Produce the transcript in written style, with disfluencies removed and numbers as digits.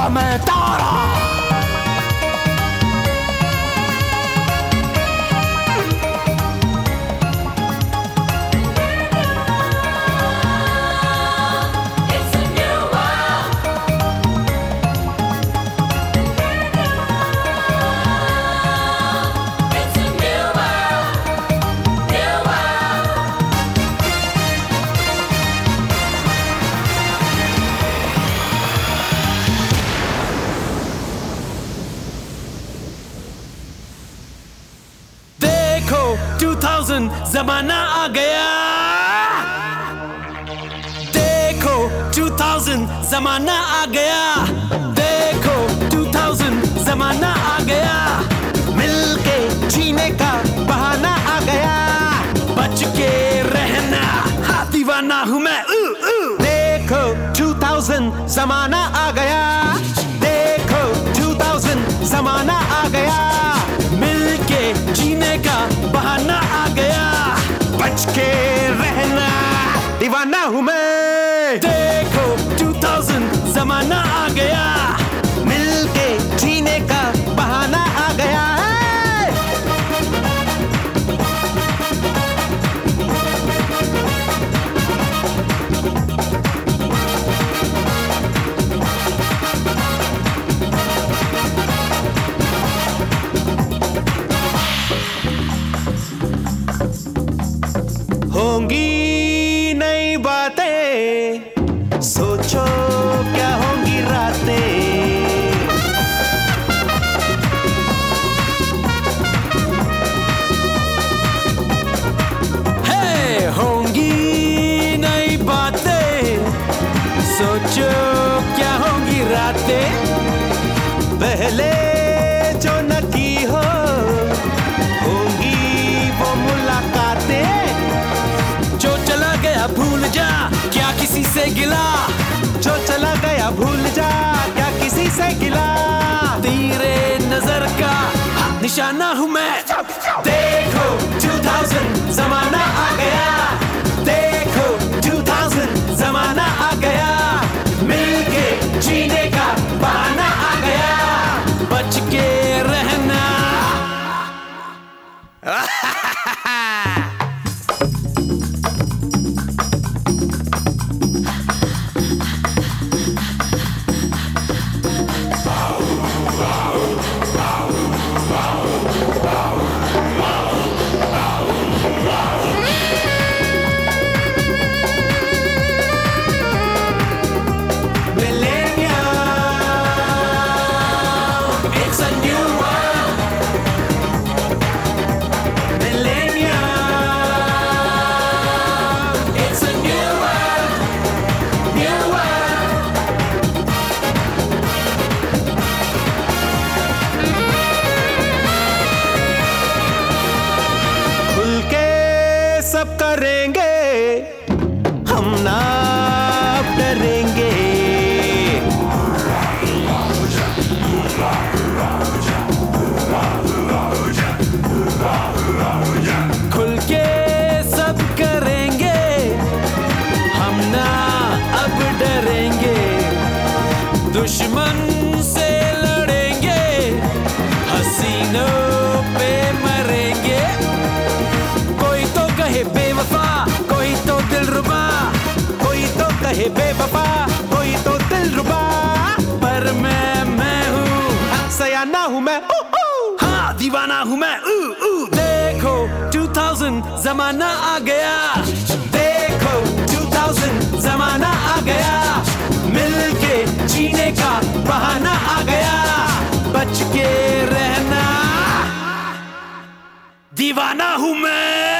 मैं तारा। देखो 2000 जमाना आ गया। देखो 2000 जमाना आ गया। देखो 2000 जमाना आ गया। मिलके जीने का बहाना आ गया। बच के रहना, हाँ दीवाना हूँ मैं। देखो 2000 जमाना आ गया। देखो 2000 जमाना आ गया। मिलके जीने का बहाना आ गया। बच के रहना, दीवाना हूँ मैं। देखो 2000 जमाना आ गया। मिलके जीने का बहाना आ गया। होंगी नई बातें, सोचो क्या होंगी रातें। हे होंगी नई बातें, सोचो क्या होंगी रातें। पहले जो न की हो, होंगी वो मुलाकातें। जो चला गया भूल जा, क्या किसी से गिला। जो चला गया भूल जा, क्या किसी से गिला। तेरे नजर का निशाना हूँ मैं। देखो 2000 जमाना आ गया। देखो 2000 जमाना आ गया। मिलके जीने का बहाना आ गया। बच के रहना। सब करेंगे हम, ना डरेंगे। खुल के सब करेंगे हम, ना अब डरेंगे। दुश्मन से लड़ेंगे, हसीनों पे मरेंगे। कोई तो कहे बेवफा, कोई तो दिलरुबा। कोई तो कहे बेवफा, कोई तो दिलरुबा। पर मैं हूँ सयाना हूँ मैं। हाँ दीवाना हूँ मैं। देखो 2000 जमाना आ गया। देखो 2000 जमाना आ गया। मिलके जीने का बहाना आ गया। बच के रहना, दीवाना हूँ मैं।